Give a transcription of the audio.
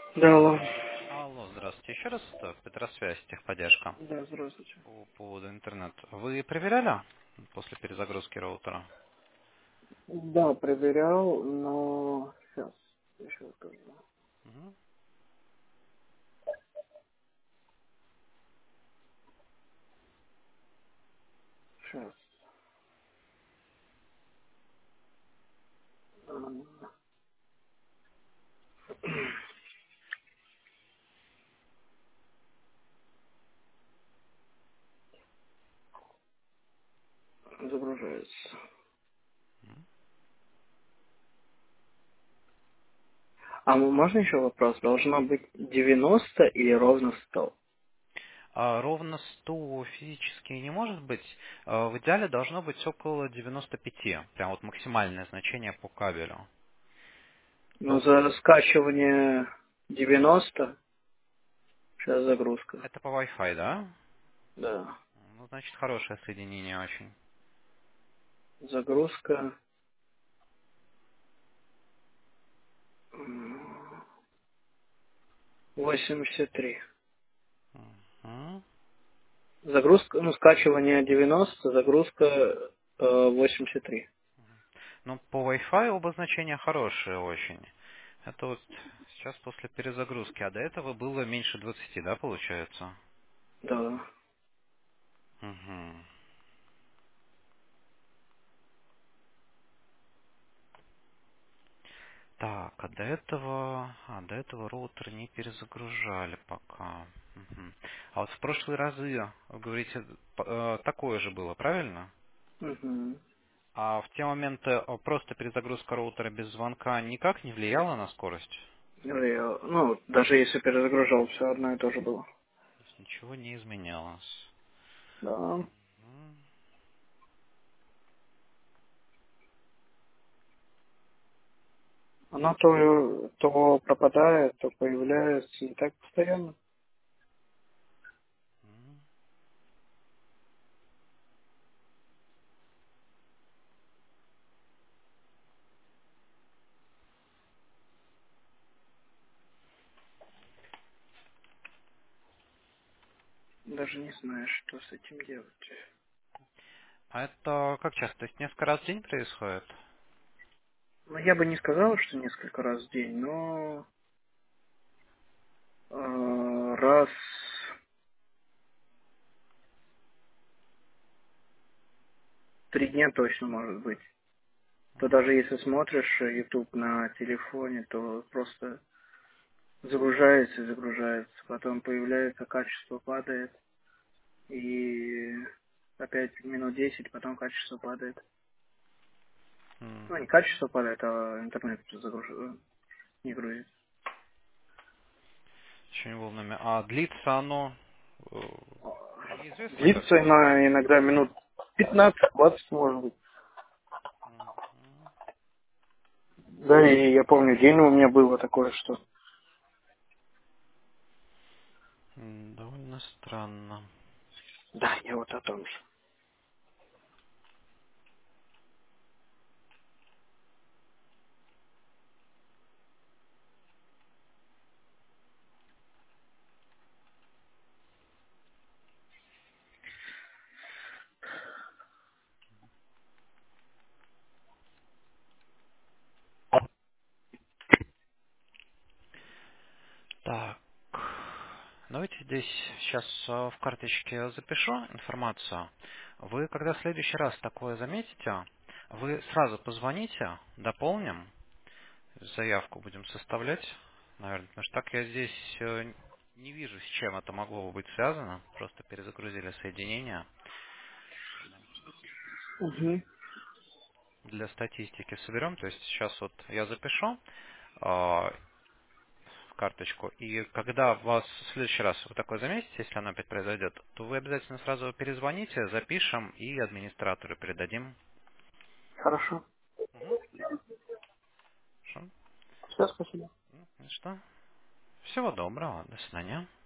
Да, алло. Алло, здравствуйте. Еще раз Петросвязь, техподдержка Да, здравствуйте. по поводу интернета. Вы проверяли после перезагрузки роутера? Да, проверял, но... Сейчас, еще скажу. Мгм. Сейчас. Загружается. А можно еще вопрос? Должно быть 90 или ровно 100? Ровно 100 физически не может быть. В идеале должно быть около 95. Прям вот максимальное значение по кабелю. Ну, По- за скачивание 90. Сейчас загрузка. Это по Wi-Fi, да? Да. Ну, значит, хорошее соединение очень. Загрузка 83. Мгм. Загрузка, ну, скачивание 90, загрузка 83. Ну, по Wi-Fi оба значения хорошие очень. Это вот сейчас после перезагрузки. А до этого было меньше 20, да, получается? Да. Мгм. Так, а до этого роутер не перезагружали пока. Мгм. А вот в прошлые разы, вы говорите, такое же было, правильно? Угу. А в те моменты просто перезагрузка роутера без звонка никак не влияла на скорость? Ну, даже если перезагружал, все одно и то же было. То есть ничего не изменялось. Да. М, Оно то пропадает, то появляется, и так постоянно. м. Даже не знаю, что с этим делать. А это как часто? То есть несколько раз в день происходит? Ну, я бы не сказал, что несколько раз в день, но раз в 3 дня точно может быть. То даже если смотришь YouTube на телефоне, то просто загружается и загружается. Потом появляется, качество падает. И опять минут 10, потом качество падает. Ну, не Мгм. качество падает, а интернет не грузит. Очень волнами. А длится оно э, неизвестно как? Длится она иногда минут 15-20, может быть. Мгм. Да, и я помню, день у меня было такое, что... Довольно странно. Да, я вот о том же. Так, давайте здесь сейчас в карточке запишу информацию. Вы, когда в следующий раз такое заметите, вы сразу позвоните, дополним, заявку будем составлять, наверное, потому что так я здесь не вижу, с чем это могло бы быть связано. Просто перезагрузили соединение. Угу. Для статистики соберем. То есть сейчас вот я запишу в карточку. И когда вас в следующий раз вы такое заметите, если оно опять произойдет, то вы обязательно сразу перезвоните, запишем и администратору передадим. Хорошо. Мгм. Хорошо. Все, спасибо. Ну что? Всего доброго. До свидания.